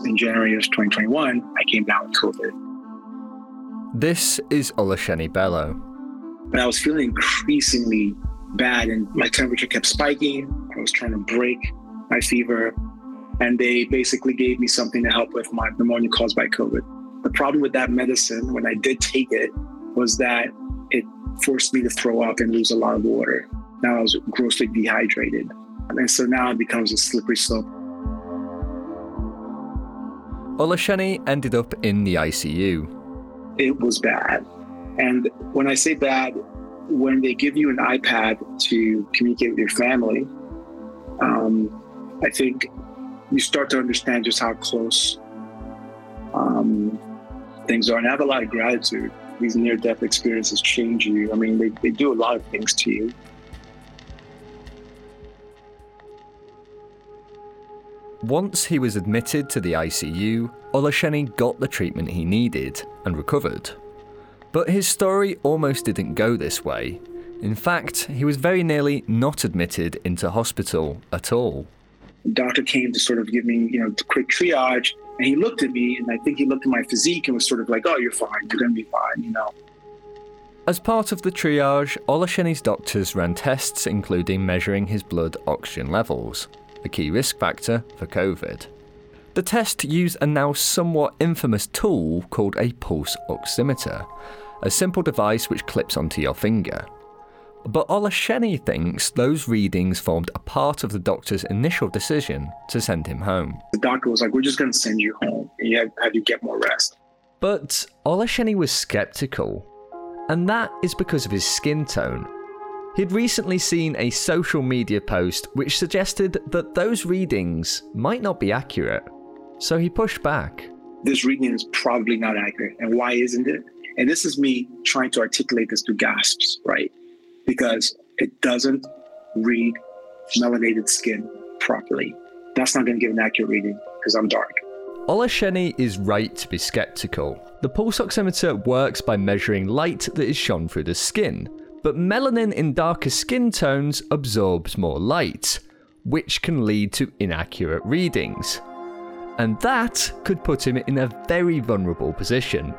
in January of 2021, I came down with COVID. This is Olusheni Bello. And I was feeling increasingly bad and my temperature kept spiking. I was trying to break my fever. And they basically gave me something to help with my pneumonia caused by COVID. The problem with that medicine, when I did take it, was that it forced me to throw up and lose a lot of water. Now I was grossly dehydrated. And so now it becomes a slippery slope. Olusheni ended up in the ICU. It was bad. And when I say bad, when they give you an iPad to communicate with your family, I think you start to understand just how close things are. And I have a lot of gratitude. These near-death experiences change you. I mean, they do a lot of things to you. Once he was admitted to the ICU, Olusheni got the treatment he needed and recovered. But his story almost didn't go this way. In fact, he was very nearly not admitted into hospital at all. The doctor came to sort of give me, the quick triage, and he looked at me, and I think he looked at my physique and was sort of like, "Oh, you're fine. You're going to be fine," As part of the triage, Olusheni's doctors ran tests including measuring his blood oxygen levels, a key risk factor for COVID. The test used a now somewhat infamous tool called a pulse oximeter, a simple device which clips onto your finger. But Olusheni thinks those readings formed a part of the doctor's initial decision to send him home. The doctor was like, "We're just going to send you home and you have you get more rest." But Olusheni was sceptical, and that is because of his skin tone. He'd recently seen a social media post which suggested that those readings might not be accurate, so he pushed back. This reading is probably not accurate, and why isn't it? And this is me trying to articulate this through gasps, right? Because it doesn't read melanated skin properly. That's not going to give an accurate reading because I'm dark. Olusheni is right to be sceptical. The pulse oximeter works by measuring light that is shone through the skin, but melanin in darker skin tones absorbs more light, which can lead to inaccurate readings. And that could put him in a very vulnerable position.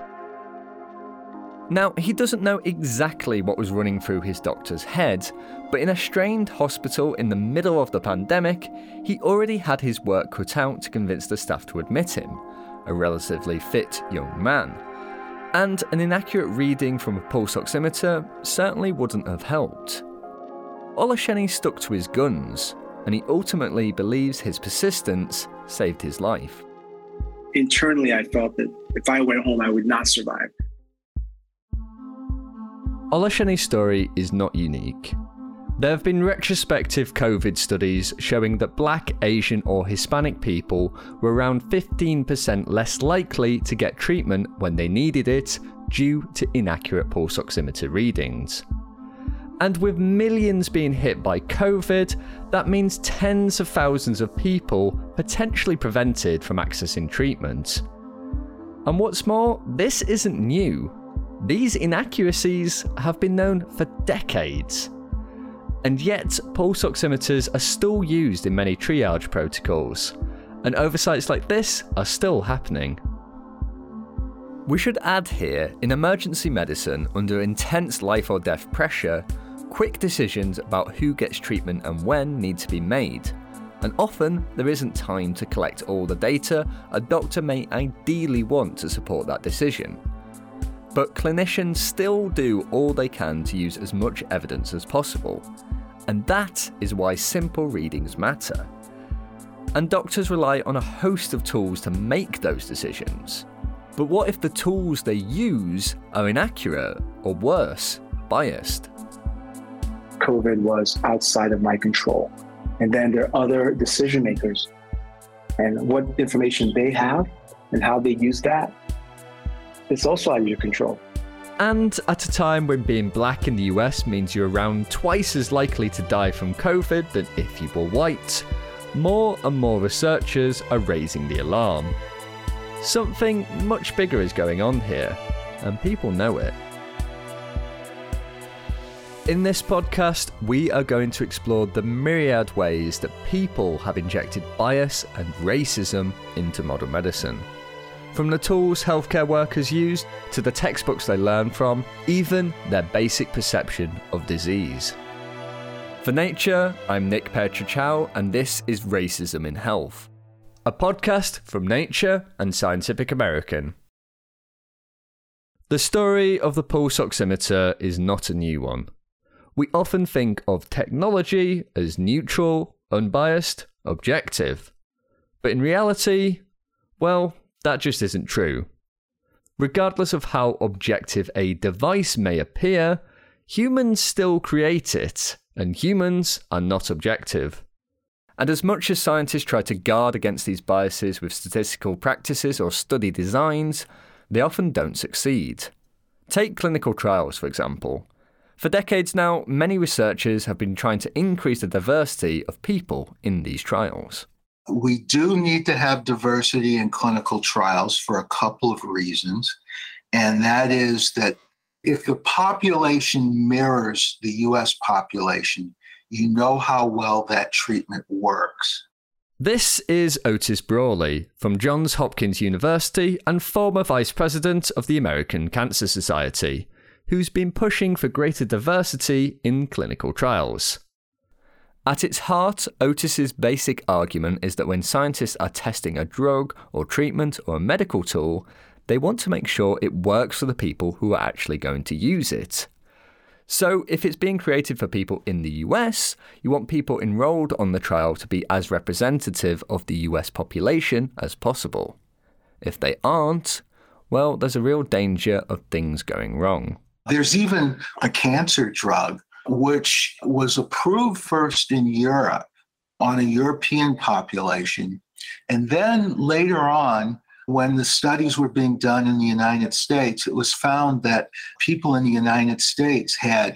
Now, he doesn't know exactly what was running through his doctor's head, but in a strained hospital in the middle of the pandemic, he already had his work cut out to convince the staff to admit him, a relatively fit young man. And an inaccurate reading from a pulse oximeter certainly wouldn't have helped. Olusheni stuck to his guns, and he ultimately believes his persistence saved his life. Internally, I felt that if I went home, I would not survive. Olusheni's story is not unique. There have been retrospective COVID studies showing that Black, Asian or Hispanic people were around 15% less likely to get treatment when they needed it due to inaccurate pulse oximeter readings. And with millions being hit by COVID, that means tens of thousands of people potentially prevented from accessing treatment. And what's more, this isn't new. These inaccuracies have been known for decades. And yet, pulse oximeters are still used in many triage protocols, and oversights like this are still happening. We should add here, in emergency medicine, under intense life or death pressure, quick decisions about who gets treatment and when need to be made. And often, there isn't time to collect all the data a doctor may ideally want to support that decision. But clinicians still do all they can to use as much evidence as possible. And that is why simple readings matter. And doctors rely on a host of tools to make those decisions. But what if the tools they use are inaccurate, or worse, biased? COVID was outside of my control. And then there are other decision makers. And what information they have and how they use that, it's also out of your control. And at a time when being Black in the US means you're around twice as likely to die from COVID than if you were white, more and more researchers are raising the alarm. Something much bigger is going on here, and people know it. In this podcast, we are going to explore the myriad ways that people have injected bias and racism into modern medicine. From the tools healthcare workers use, to the textbooks they learn from, even their basic perception of disease. For Nature, I'm Nick Petrichow, and this is Racism in Health, a podcast from Nature and Scientific American. The story of the pulse oximeter is not a new one. We often think of technology as neutral, unbiased, objective. But in reality, well, that just isn't true. Regardless of how objective a device may appear, humans still create it, and humans are not objective. And as much as scientists try to guard against these biases with statistical practices or study designs, they often don't succeed. Take clinical trials, for example. For decades now, many researchers have been trying to increase the diversity of people in these trials. We do need to have diversity in clinical trials for a couple of reasons. And that is that if the population mirrors the US population, you know how well that treatment works. This is Otis Brawley from Johns Hopkins University and former vice president of the American Cancer Society, who's been pushing for greater diversity in clinical trials. At its heart, Otis's basic argument is that when scientists are testing a drug or treatment or a medical tool, they want to make sure it works for the people who are actually going to use it. So if it's being created for people in the US, you want people enrolled on the trial to be as representative of the US population as possible. If they aren't, well, there's a real danger of things going wrong. There's even a cancer drug which was approved first in Europe on a European population. And then later on, when the studies were being done in the United States, it was found that people in the United States had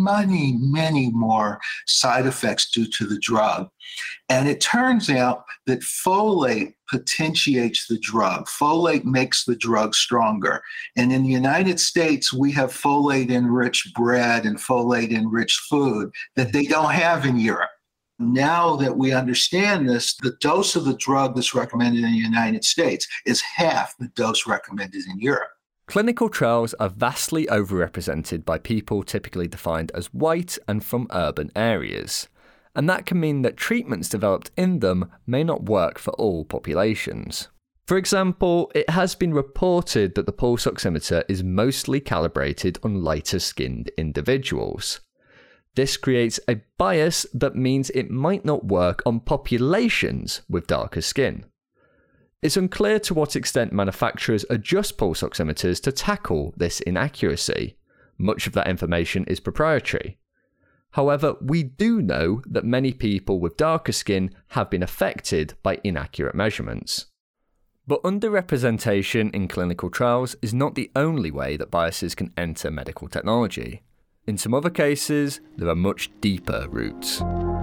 many more side effects due to the drug. And it turns out that folate potentiates the drug. Folate makes the drug stronger. And in the United States, we have folate-enriched bread and folate-enriched food that they don't have in Europe. Now that we understand this, the dose of the drug that's recommended in the United States is half the dose recommended in Europe. Clinical trials are vastly overrepresented by people typically defined as white and from urban areas. And that can mean that treatments developed in them may not work for all populations. For example, it has been reported that the pulse oximeter is mostly calibrated on lighter-skinned individuals. This creates a bias that means it might not work on populations with darker skin. It's unclear to what extent manufacturers adjust pulse oximeters to tackle this inaccuracy. Much of that information is proprietary. However, we do know that many people with darker skin have been affected by inaccurate measurements. But underrepresentation in clinical trials is not the only way that biases can enter medical technology. In some other cases, there are much deeper roots.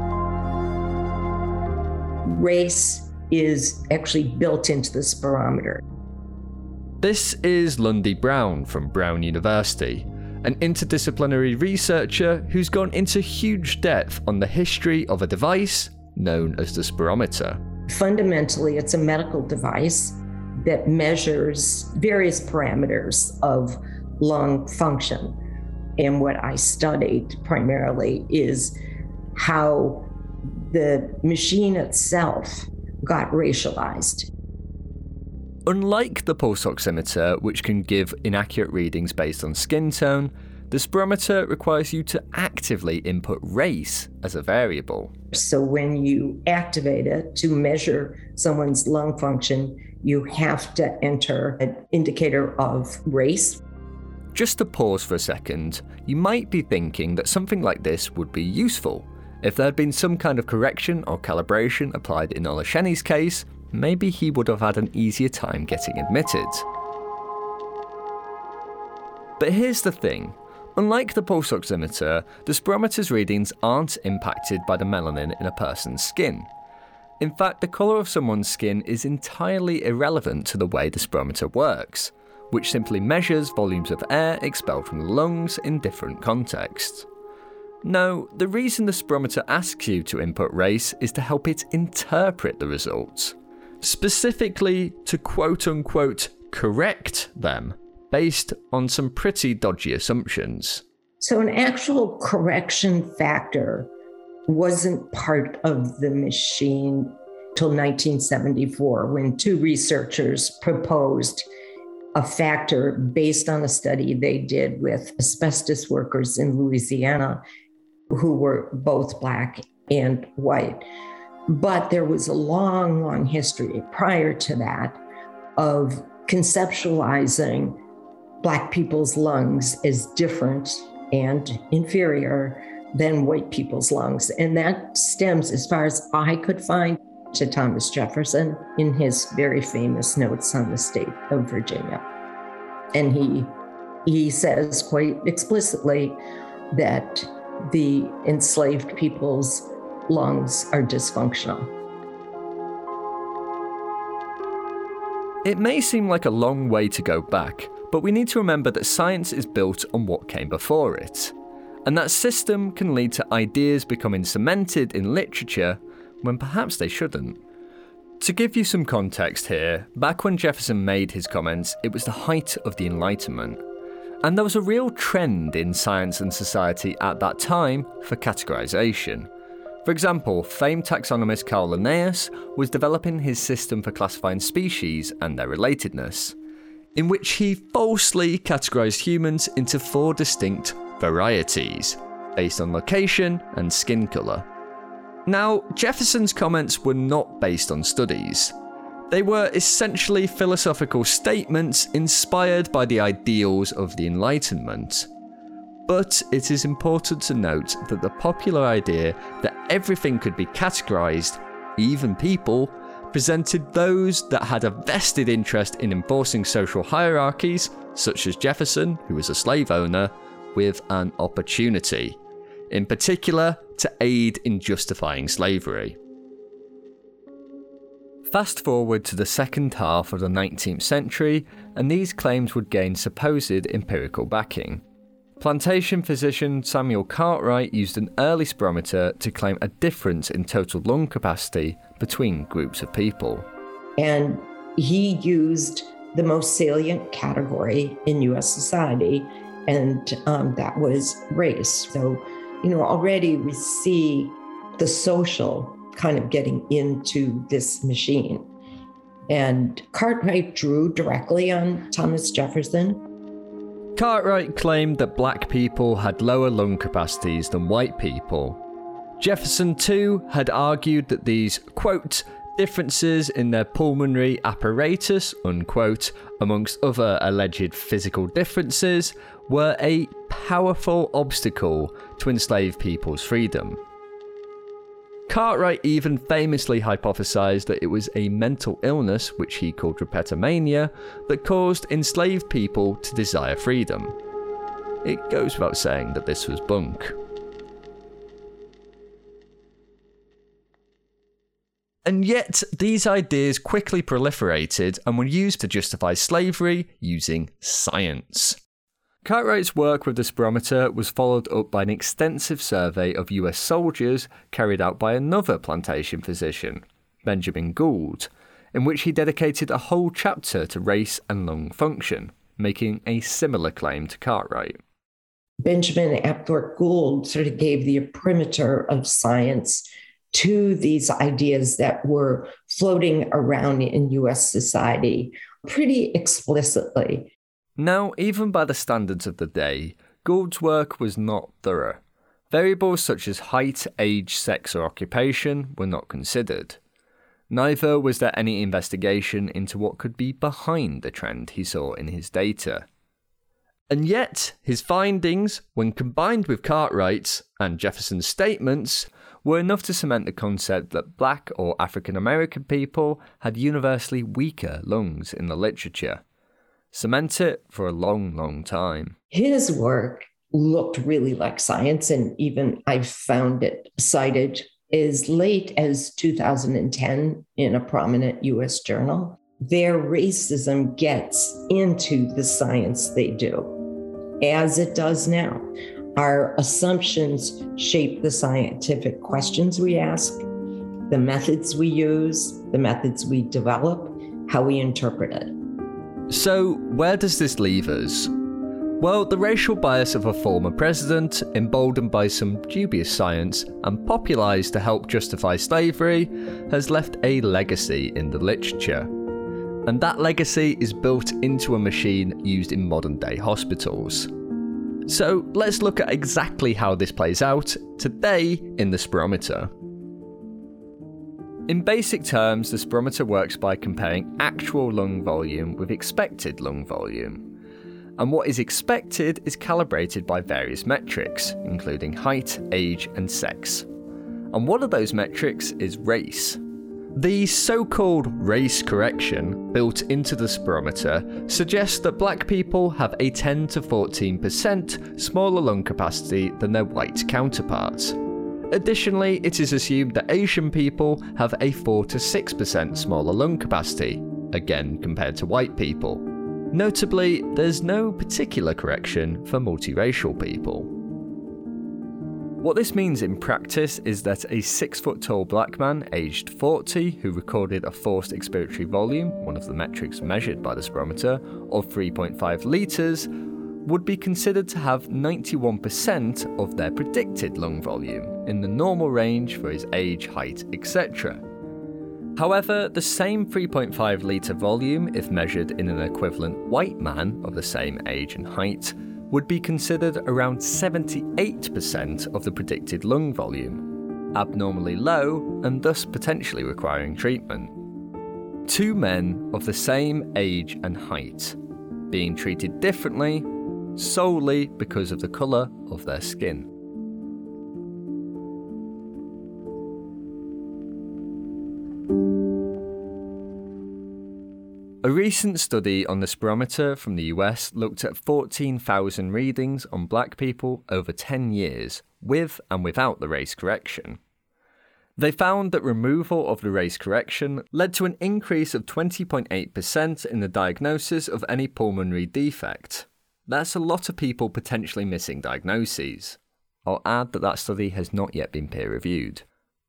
Race is actually built into the spirometer. This is Lundy Brown from Brown University, an interdisciplinary researcher who's gone into huge depth on the history of a device known as the spirometer. Fundamentally, it's a medical device that measures various parameters of lung function. And what I studied primarily is how the machine itself got racialized. Unlike the pulse oximeter, which can give inaccurate readings based on skin tone, the spirometer requires you to actively input race as a variable. So when you activate it to measure someone's lung function, you have to enter an indicator of race. Just to pause for a second, you might be thinking that something like this would be useful. If there had been some kind of correction or calibration applied in Olasheni's case, maybe he would have had an easier time getting admitted. But here's the thing. Unlike the pulse oximeter, the spirometer's readings aren't impacted by the melanin in a person's skin. In fact, the colour of someone's skin is entirely irrelevant to the way the spirometer works, which simply measures volumes of air expelled from the lungs in different contexts. No, the reason the spirometer asks you to input race is to help it interpret the results. Specifically to quote-unquote correct them, based on some pretty dodgy assumptions. So an actual correction factor wasn't part of the machine till 1974, when two researchers proposed a factor based on a study they did with asbestos workers in Louisiana who were both Black and white. But there was a long, long history prior to that of conceptualizing Black people's lungs as different and inferior than white people's lungs. And that stems, as far as I could find, to Thomas Jefferson in his very famous notes on the state of Virginia. And he says quite explicitly that the enslaved people's lungs are dysfunctional. It may seem like a long way to go back, but we need to remember that science is built on what came before it. And that system can lead to ideas becoming cemented in literature when perhaps they shouldn't. To give you some context here, back when Jefferson made his comments, it was the height of the Enlightenment. And there was a real trend in science and society at that time for categorization. For example, famed taxonomist Carl Linnaeus was developing his system for classifying species and their relatedness, in which he falsely categorized humans into 4 distinct varieties, based on location and skin colour. Now, Jefferson's comments were not based on studies. They were essentially philosophical statements inspired by the ideals of the Enlightenment. But it is important to note that the popular idea that everything could be categorized, even people, presented those that had a vested interest in enforcing social hierarchies, such as Jefferson, who was a slave owner, with an opportunity, in particular to aid in justifying slavery. Fast forward to the second half of the 19th century, and these claims would gain supposed empirical backing. Plantation physician Samuel Cartwright used an early spirometer to claim a difference in total lung capacity between groups of people. And he used the most salient category in US society, and that was race. So, already we see the social kind of getting into this machine. And Cartwright drew directly on Thomas Jefferson. Cartwright claimed that Black people had lower lung capacities than white people. Jefferson too had argued that these, quote, differences in their pulmonary apparatus, unquote, amongst other alleged physical differences, were a powerful obstacle to enslaved people's freedom. Cartwright even famously hypothesized that it was a mental illness, which he called repettomania, that caused enslaved people to desire freedom. It goes without saying that this was bunk. And yet, these ideas quickly proliferated and were used to justify slavery using science. Cartwright's work with the spirometer was followed up by an extensive survey of US soldiers carried out by another plantation physician, Benjamin Gould, in which he dedicated a whole chapter to race and lung function, making a similar claim to Cartwright. Benjamin Apthorpe Gould sort of gave the perimeter of science to these ideas that were floating around in US society pretty explicitly. Now, even by the standards of the day, Gould's work was not thorough. Variables such as height, age, sex, or occupation were not considered. Neither was there any investigation into what could be behind the trend he saw in his data. And yet, his findings, when combined with Cartwright's and Jefferson's statements, were enough to cement the concept that Black or African American people had universally weaker lungs in the literature. Cement it for a long, long time. His work looked really like science, and even I found it cited as late as 2010 in a prominent US journal. Their racism gets into the science they do, as it does now. Our assumptions shape the scientific questions we ask, the methods we use, the methods we develop, how we interpret it. So, where does this leave us? Well, the racial bias of a former president, emboldened by some dubious science and popularised to help justify slavery, has left a legacy in the literature. And that legacy is built into a machine used in modern-day hospitals. So, let's look at exactly how this plays out today in the spirometer. In basic terms, the spirometer works by comparing actual lung volume with expected lung volume. And what is expected is calibrated by various metrics, including height, age, and sex. And one of those metrics is race. The so-called race correction built into the spirometer suggests that black people have a 10 to 14% smaller lung capacity than their white counterparts. Additionally, it is assumed that Asian people have a 4 to 6% smaller lung capacity, again compared to white people. Notably, there's no particular correction for multiracial people. What this means in practice is that a 6-foot-tall black man aged 40 who recorded a forced expiratory volume, one of the metrics measured by the spirometer, of 3.5 litres, would be considered to have 91% of their predicted lung volume, in the normal range for his age, height, etc. However, the same 3.5 litre volume, if measured in an equivalent white man of the same age and height, would be considered around 78% of the predicted lung volume, abnormally low and thus potentially requiring treatment. Two men of the same age and height, being treated differently solely because of the colour of their skin. A recent study on the spirometer from the US looked at 14,000 readings on black people over 10 years, with and without the race correction. They found that removal of the race correction led to an increase of 20.8% in the diagnosis of any pulmonary defect. That's a lot of people potentially missing diagnoses. I'll add that study has not yet been peer-reviewed.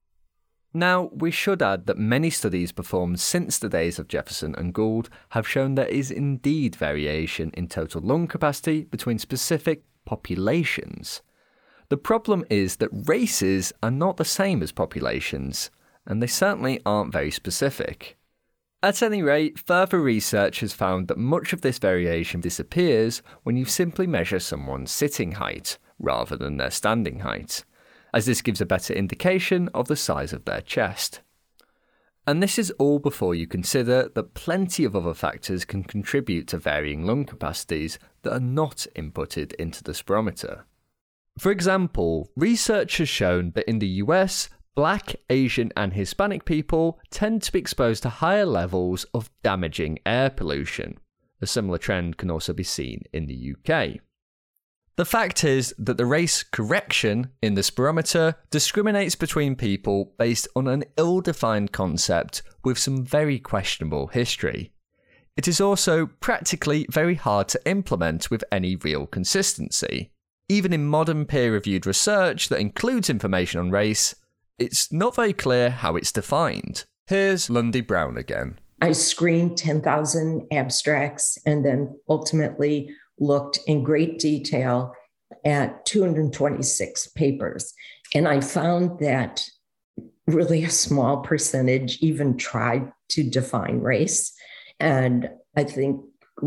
Now, we should add that many studies performed since the days of Jefferson and Gould have shown there is indeed variation in total lung capacity between specific populations. The problem is that races are not the same as populations, and they certainly aren't very specific. At any rate, further research has found that much of this variation disappears when you simply measure someone's sitting height, rather than their standing height, as this gives a better indication of the size of their chest. And this is all before you consider that plenty of other factors can contribute to varying lung capacities that are not inputted into the spirometer. For example, research has shown that in the US, Black, Asian and Hispanic people tend to be exposed to higher levels of damaging air pollution. A similar trend can also be seen in the UK. The fact is that the race correction in the spirometer discriminates between people based on an ill-defined concept with some very questionable history. It is also practically very hard to implement with any real consistency. Even in modern peer-reviewed research that includes information on race, it's not very clear how it's defined. Here's Lundy Brown again. I screened 10,000 abstracts and then ultimately looked in great detail at 226 papers. And I found that really a small percentage even tried to define race. And I think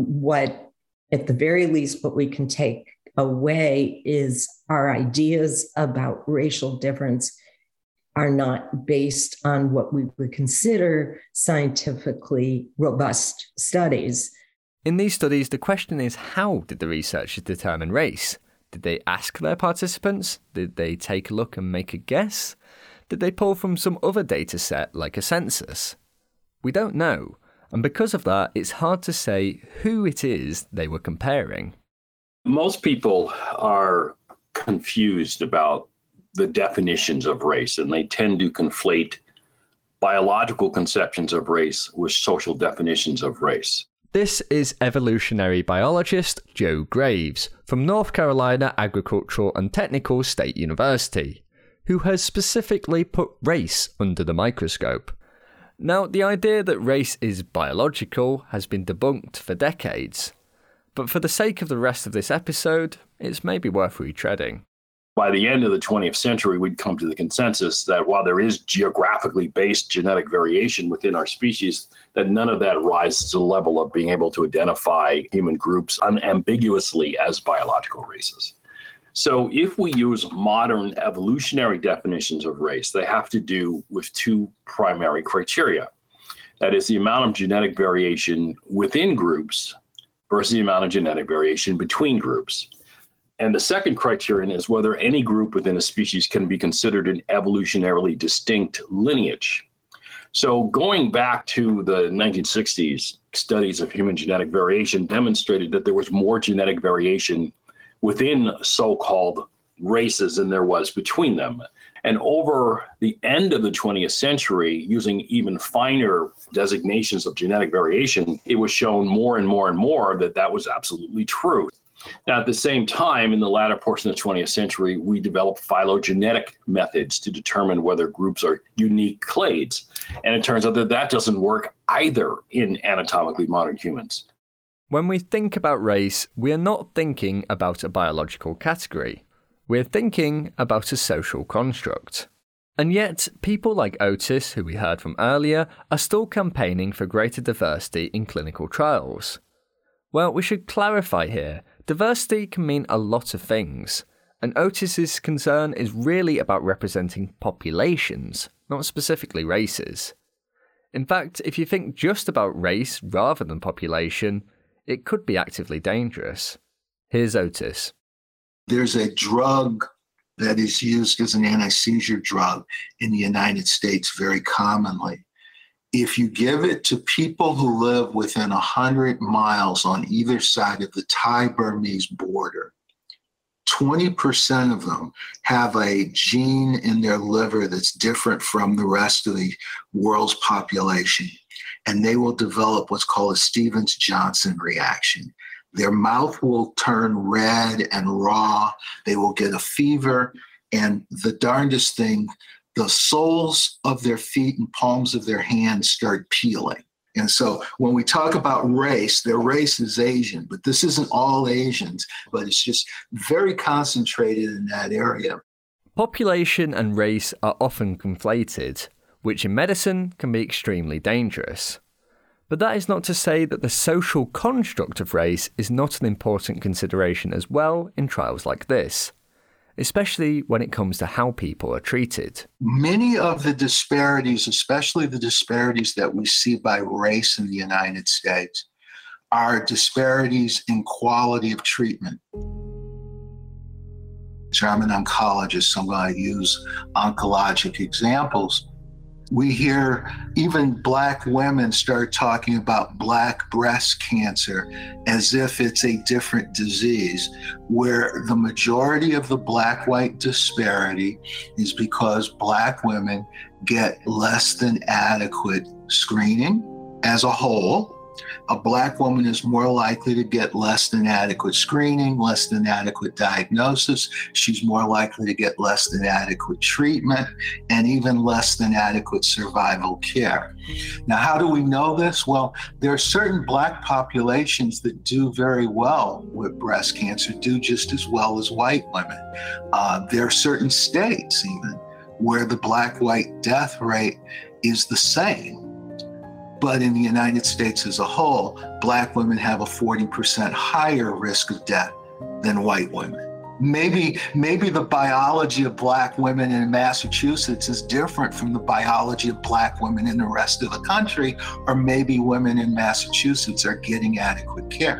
at the very least, what we can take away is our ideas about racial difference are not based on what we would consider scientifically robust studies. In these studies, the question is, how did the researchers determine race? Did they ask their participants? Did they take a look and make a guess? Did they pull from some other data set like a census? We don't know, and because of that, it's hard to say who it is they were comparing. Most people are confused about the definitions of race, and they tend to conflate biological conceptions of race with social definitions of race. This is evolutionary biologist Joe Graves from North Carolina Agricultural and Technical State University, who has specifically put race under the microscope. Now, the idea that race is biological has been debunked for decades, but for the sake of the rest of this episode, it's maybe worth retreading. By the end of the 20th century, we'd come to the consensus that while there is geographically based genetic variation within our species, that none of that rises to the level of being able to identify human groups unambiguously as biological races. So if we use modern evolutionary definitions of race, they have to do with two primary criteria. That is the amount of genetic variation within groups versus the amount of genetic variation between groups. And the second criterion is whether any group within a species can be considered an evolutionarily distinct lineage. So going back to the 1960s, studies of human genetic variation demonstrated that there was more genetic variation within so-called races than there was between them. And over the end of the 20th century, using even finer designations of genetic variation, it was shown more and more and more that that was absolutely true. Now, at the same time, in the latter portion of the 20th century, we developed phylogenetic methods to determine whether groups are unique clades. And it turns out that that doesn't work either in anatomically modern humans. When we think about race, we are not thinking about a biological category. We're thinking about a social construct. And yet, people like Otis, who we heard from earlier, are still campaigning for greater diversity in clinical trials. Well, we should clarify here. Diversity can mean a lot of things, and Otis's concern is really about representing populations, not specifically races. In fact, if you think just about race rather than population, it could be actively dangerous. Here's Otis. There's a drug that is used as an anti-seizure drug in the United States very commonly. If you give it to people who live within 100 miles on either side of the Thai-Burmese border, 20% of them have a gene in their liver that's different from the rest of the world's population, and they will develop what's called a Stevens-Johnson reaction. Their mouth will turn red and raw, they will get a fever, and the darndest thing, the soles of their feet and palms of their hands start peeling. And so when we talk about race, their race is Asian, but this isn't all Asians, but it's just very concentrated in that area. Population and race are often conflated, which in medicine can be extremely dangerous. But that is not to say that the social construct of race is not an important consideration as well in trials like this, especially when it comes to how people are treated. Many of the disparities, especially the disparities that we see by race in the United States, are disparities in quality of treatment. So I'm an oncologist, so I'm going to use oncologic examples. We hear even Black women start talking about Black breast cancer as if it's a different disease, where the majority of the Black-white disparity is because Black women get less than adequate screening as a whole. A Black woman is more likely to get less than adequate screening, less than adequate diagnosis. She's more likely to get less than adequate treatment, and even less than adequate survival care. Now, how do we know this? Well, there are certain Black populations that do very well with breast cancer, do just as well as white women. There are certain states even where the Black-white death rate is the same. But in the United States as a whole, Black women have a 40% higher risk of death than white women. Maybe the biology of Black women in Massachusetts is different from the biology of Black women in the rest of the country, or maybe women in Massachusetts are getting adequate care.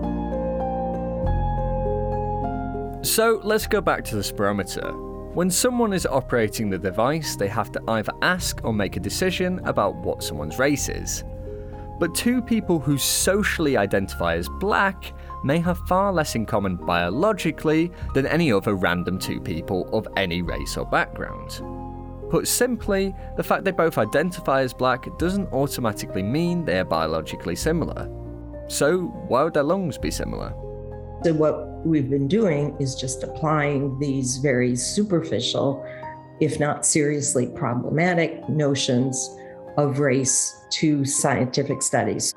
So let's go back to the spirometer. When someone is operating the device, they have to either ask or make a decision about what someone's race is. But two people who socially identify as Black may have far less in common biologically than any other random two people of any race or background. Put simply, the fact they both identify as Black doesn't automatically mean they are biologically similar. So why would their lungs be similar? So what we've been doing is just applying these very superficial, if not seriously problematic, notions of race to scientific studies.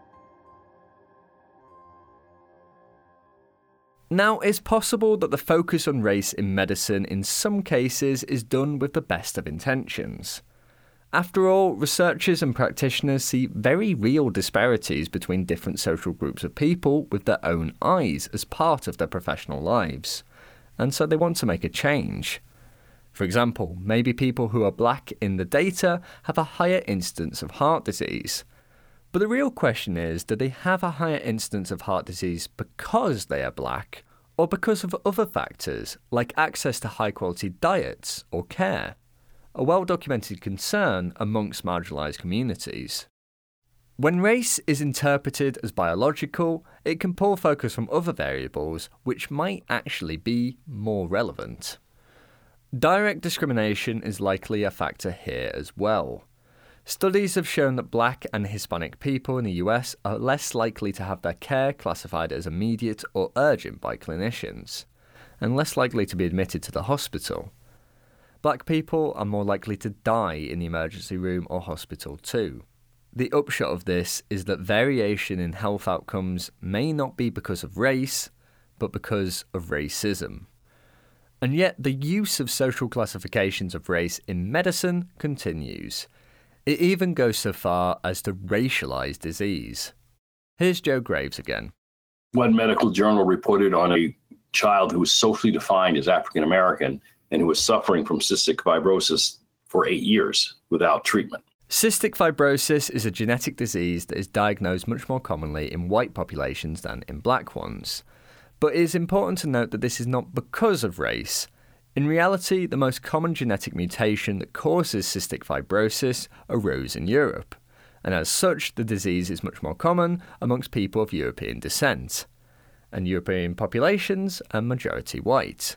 Now, it's possible that the focus on race in medicine in some cases is done with the best of intentions. After all, researchers and practitioners see very real disparities between different social groups of people with their own eyes as part of their professional lives, and so they want to make a change. For example, maybe people who are black in the data have a higher incidence of heart disease. But the real question is, do they have a higher incidence of heart disease because they are black, or because of other factors like access to high-quality diets or care? A well-documented concern amongst marginalised communities. When race is interpreted as biological, it can pull focus from other variables which might actually be more relevant. Direct discrimination is likely a factor here as well. Studies have shown that black and Hispanic people in the US are less likely to have their care classified as immediate or urgent by clinicians, and less likely to be admitted to the hospital. Black people are more likely to die in the emergency room or hospital too. The upshot of this is that variation in health outcomes may not be because of race, but because of racism. And yet the use of social classifications of race in medicine continues. It even goes so far as to racialize disease. Here's Joe Graves again. One medical journal reported on a child who was socially defined as African American and who was suffering from cystic fibrosis for 8 years without treatment. Cystic fibrosis is a genetic disease that is diagnosed much more commonly in white populations than in black ones. But it is important to note that this is not because of race. In reality, the most common genetic mutation that causes cystic fibrosis arose in Europe, and as such, the disease is much more common amongst people of European descent, and European populations are majority white.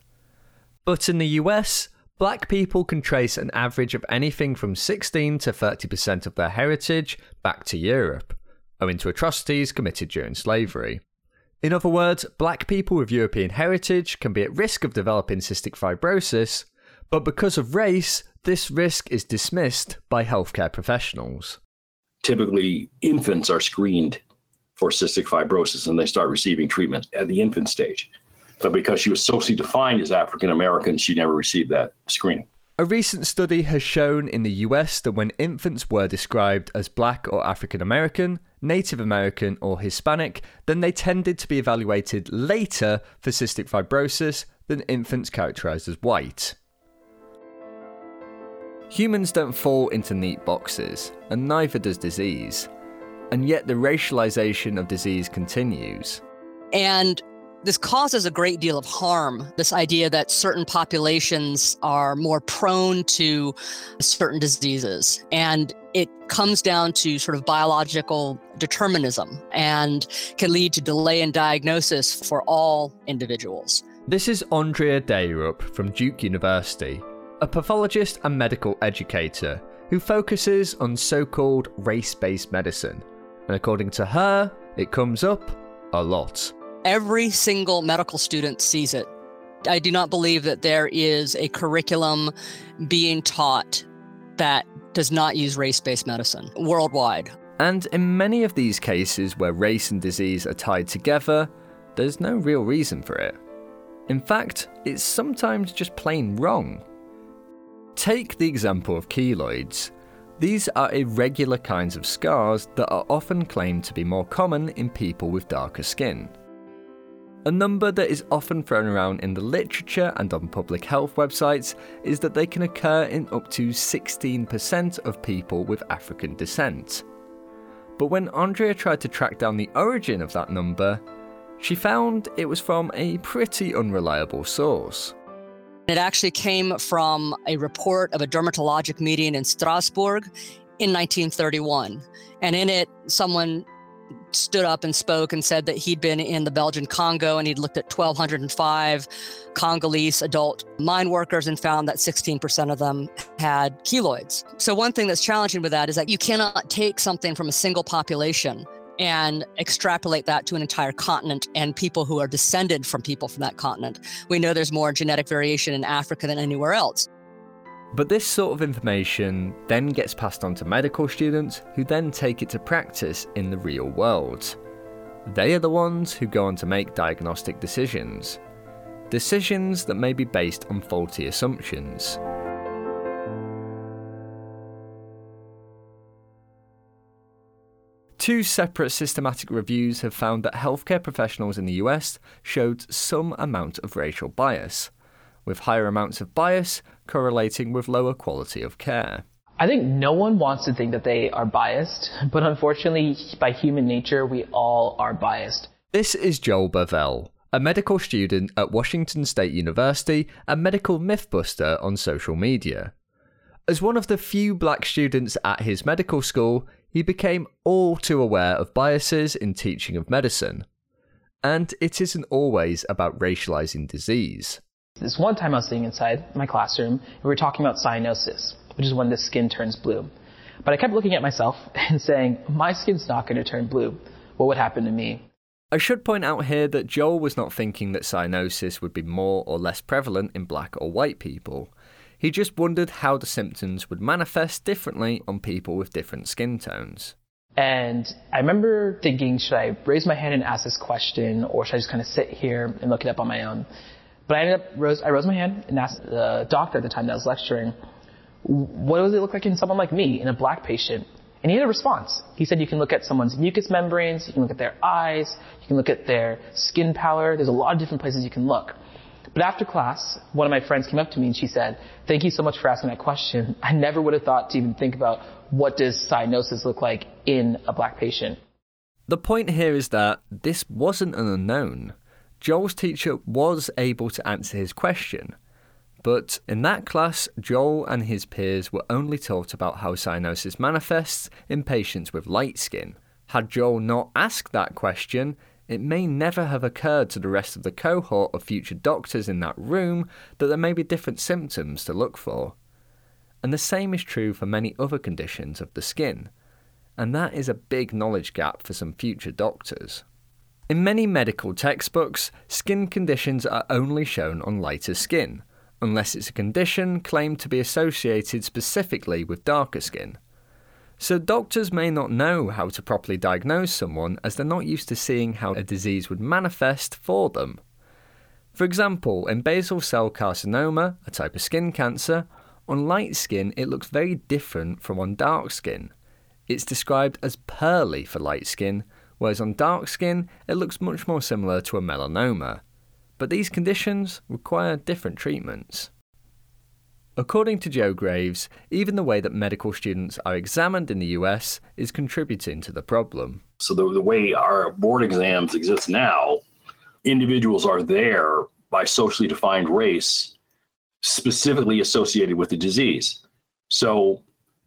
But in the US, black people can trace an average of anything from 16 to 30% of their heritage back to Europe, owing to atrocities committed during slavery. In other words, black people with European heritage can be at risk of developing cystic fibrosis, but because of race, this risk is dismissed by healthcare professionals. Typically, infants are screened for cystic fibrosis and they start receiving treatment at the infant stage. But because she was socially defined as African American, she never received that screening. A recent study has shown in the US that when infants were described as black or African American, Native American or Hispanic, then they tended to be evaluated later for cystic fibrosis than infants characterized as white. Humans don't fall into neat boxes, and neither does disease. And yet the racialization of disease continues. And this causes a great deal of harm, this idea that certain populations are more prone to certain diseases. And it comes down to sort of biological determinism and can lead to delay in diagnosis for all individuals. This is Andrea Dayrup from Duke University, a pathologist and medical educator who focuses on so-called race-based medicine. And according to her, it comes up a lot. Every single medical student sees it. I do not believe that there is a curriculum being taught that does not use race-based medicine worldwide. And in many of these cases where race and disease are tied together, there's no real reason for it. In fact, it's sometimes just plain wrong. Take the example of keloids. These are irregular kinds of scars that are often claimed to be more common in people with darker skin. A number that is often thrown around in the literature and on public health websites is that they can occur in up to 16% of people with African descent. But when Andrea tried to track down the origin of that number, she found it was from a pretty unreliable source. It actually came from a report of a dermatologic meeting in Strasbourg in 1931. And in it, someone stood up and spoke and said that he'd been in the Belgian Congo and he'd looked at 1,205 Congolese adult mine workers and found that 16% of them had keloids. So one thing that's challenging with that is that you cannot take something from a single population and extrapolate that to an entire continent and people who are descended from people from that continent. We know there's more genetic variation in Africa than anywhere else. But this sort of information then gets passed on to medical students who then take it to practice in the real world. They are the ones who go on to make diagnostic decisions. Decisions that may be based on faulty assumptions. Two separate systematic reviews have found that healthcare professionals in the US showed some amount of racial bias, with higher amounts of bias correlating with lower quality of care. I think no one wants to think that they are biased, but unfortunately, by human nature, we all are biased. This is Joel Bavell, a medical student at Washington State University and medical mythbuster on social media. As one of the few black students at his medical school, he became all too aware of biases in teaching of medicine. And it isn't always about racializing disease. This one time I was sitting inside my classroom, and we were talking about cyanosis, which is when the skin turns blue. But I kept looking at myself and saying, my skin's not going to turn blue. What would happen to me? I should point out here that Joel was not thinking that cyanosis would be more or less prevalent in black or white people. He just wondered how the symptoms would manifest differently on people with different skin tones. And I remember thinking, should I raise my hand and ask this question, or should I just kind of sit here and look it up on my own? But I rose my hand and asked the doctor at the time that I was lecturing, what does it look like in someone like me, in a black patient? And he had a response. He said you can look at someone's mucous membranes, you can look at their eyes, you can look at their skin pallor. There's a lot of different places you can look. But after class, one of my friends came up to me and she said, thank you so much for asking that question. I never would have thought to even think about what does cyanosis look like in a black patient. The point here is that this wasn't an unknown. Joel's teacher was able to answer his question. But in that class, Joel and his peers were only taught about how cyanosis manifests in patients with light skin. Had Joel not asked that question, it may never have occurred to the rest of the cohort of future doctors in that room that there may be different symptoms to look for. And the same is true for many other conditions of the skin. And that is a big knowledge gap for some future doctors. In many medical textbooks, skin conditions are only shown on lighter skin, unless it's a condition claimed to be associated specifically with darker skin. So doctors may not know how to properly diagnose someone as they're not used to seeing how a disease would manifest for them. For example, in basal cell carcinoma, a type of skin cancer, on light skin it looks very different from on dark skin. It's described as pearly for light skin, whereas on dark skin it looks much more similar to a melanoma. But these conditions require different treatments. According to Joe Graves, even the way that medical students are examined in the US is contributing to the problem. So the way our board exams exist now, individuals are there by socially defined race specifically associated with the disease. So,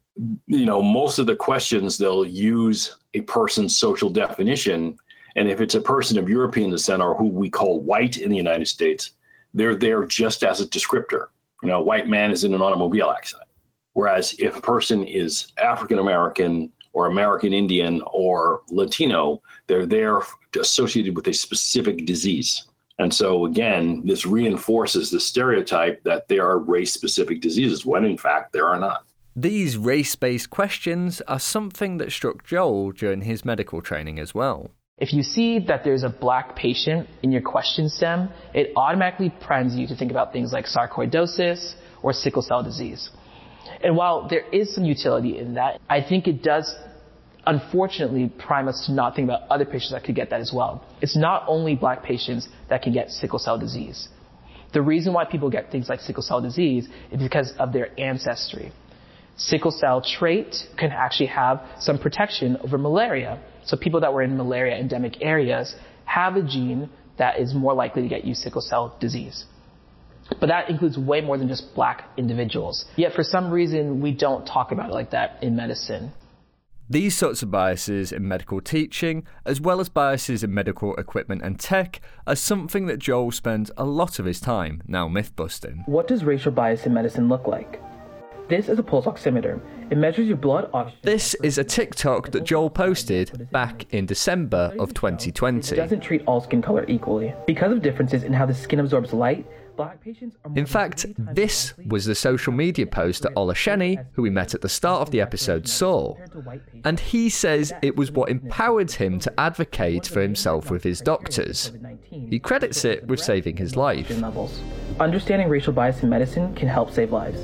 most of the questions, they'll use a person's social definition. And if it's a person of European descent, or who we call white in the United States, they're there just as a descriptor. White man is in an automobile accident. Whereas if a person is African American or American Indian or Latino, they're there associated with a specific disease. And so again, this reinforces the stereotype that there are race-specific diseases, when in fact there are not. These race-based questions are something that struck Joel during his medical training as well. If you see that there's a black patient in your question stem, it automatically primes you to think about things like sarcoidosis or sickle cell disease. And while there is some utility in that, I think it does, unfortunately, prime us to not think about other patients that could get that as well. It's not only black patients that can get sickle cell disease. The reason why people get things like sickle cell disease is because of their ancestry. Sickle cell trait can actually have some protection over malaria. So people that were in malaria endemic areas have a gene that is more likely to get you sickle cell disease. But that includes way more than just black individuals. Yet for some reason, we don't talk about it like that in medicine. These sorts of biases in medical teaching, as well as biases in medical equipment and tech, are something that Joel spends a lot of his time now myth-busting. What does racial bias in medicine look like? This is a pulse oximeter. It measures your blood oxygen. This is a TikTok that Joel posted back in December of 2020. It doesn't treat all skin color equally. Because of differences in how the skin absorbs light, Black patients are more in fact, this was the social media post that Ola Sheni, who we met at the start of the episode, saw. And he says it was what empowered him to advocate for himself with his doctors. He credits it with saving his life. Understanding racial bias in medicine can help save lives.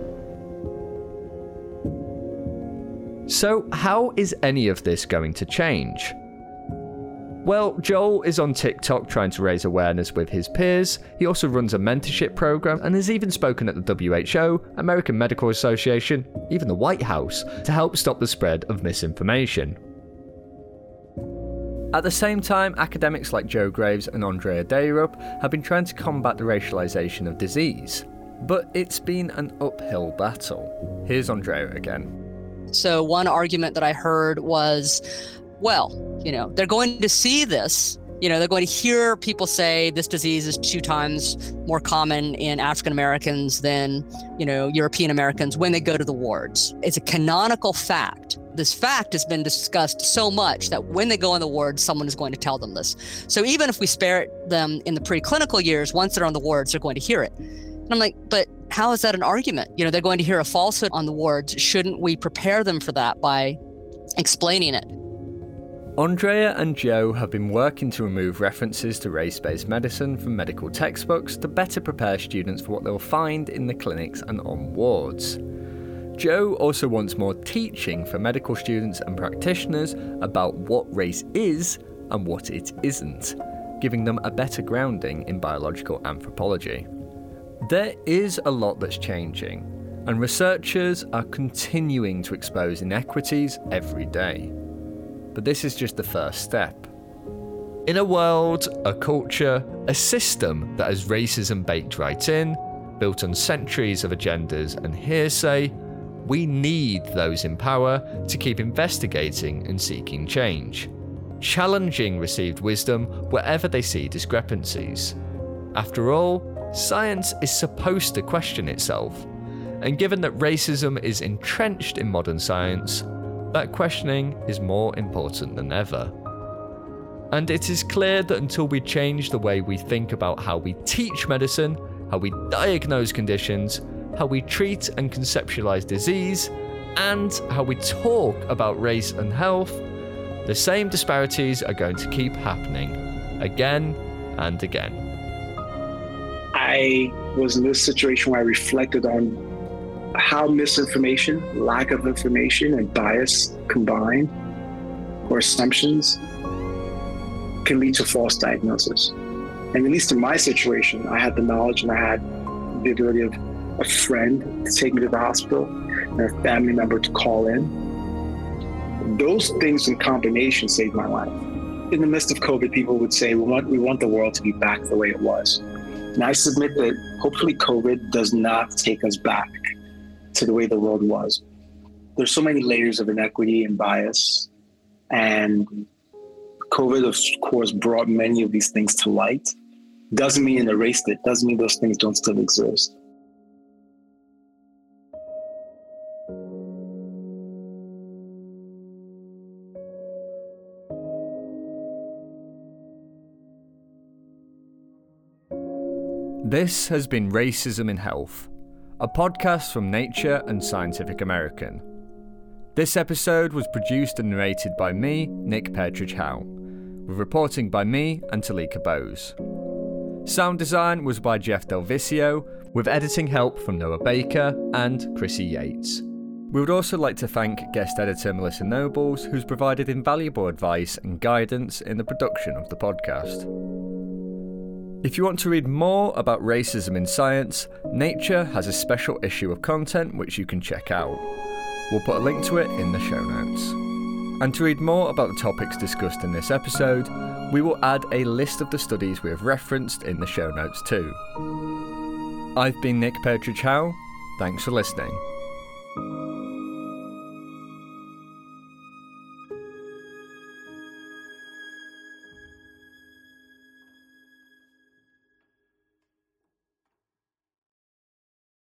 So, how is any of this going to change? Well, Joel is on TikTok trying to raise awareness with his peers. He also runs a mentorship program and has even spoken at the WHO, American Medical Association, even the White House, to help stop the spread of misinformation. At the same time, academics like Joe Graves and Andrea Dayrup have been trying to combat the racialization of disease. But it's been an uphill battle. Here's Andrea again. So one argument that I heard was, well, they're going to see this, they're going to hear people say this disease is 2 times more common in African Americans than, European Americans when they go to the wards. It's a canonical fact. This fact has been discussed so much that when they go in the wards, someone is going to tell them this. So even if we spare them in the preclinical years, once they're on the wards, they're going to hear it. And I'm like, but how is that an argument? They're going to hear a falsehood on the wards. Shouldn't we prepare them for that by explaining it? Andrea and Joe have been working to remove references to race-based medicine from medical textbooks to better prepare students for what they'll find in the clinics and on wards. Joe also wants more teaching for medical students and practitioners about what race is and what it isn't, giving them a better grounding in biological anthropology. There is a lot that's changing, and researchers are continuing to expose inequities every day. But this is just the first step. In a world, a culture, a system that has racism baked right in, built on centuries of agendas and hearsay, we need those in power to keep investigating and seeking change, challenging received wisdom wherever they see discrepancies. After all, science is supposed to question itself, and given that racism is entrenched in modern science, that questioning is more important than ever. And it is clear that until we change the way we think about how we teach medicine, how we diagnose conditions, how we treat and conceptualize disease, and how we talk about race and health, the same disparities are going to keep happening again and again. I was in this situation where I reflected on how misinformation, lack of information, and bias combined, or assumptions, can lead to false diagnosis. And at least in my situation, I had the knowledge and I had the ability of a friend to take me to the hospital and a family member to call in. Those things in combination saved my life. In the midst of COVID, people would say, we want the world to be back the way it was. And I submit that hopefully COVID does not take us back to the way the world was. There's so many layers of inequity and bias, and COVID, of course, brought many of these things to light. Doesn't mean it erased it, doesn't mean those things don't still exist. This has been Racism in Health, a podcast from Nature and Scientific American. This episode was produced and narrated by me, Nick Petrich-Howe, with reporting by me and Talika Bose. Sound design was by Jeff Del Vicio, with editing help from Noah Baker and Chrissy Yates. We would also like to thank guest editor Melissa Nobles, who's provided invaluable advice and guidance in the production of the podcast. If you want to read more about racism in science, Nature has a special issue of content which you can check out. We'll put a link to it in the show notes. And to read more about the topics discussed in this episode, we will add a list of the studies we have referenced in the show notes too. I've been Nick Petrich-Howe. Thanks for listening.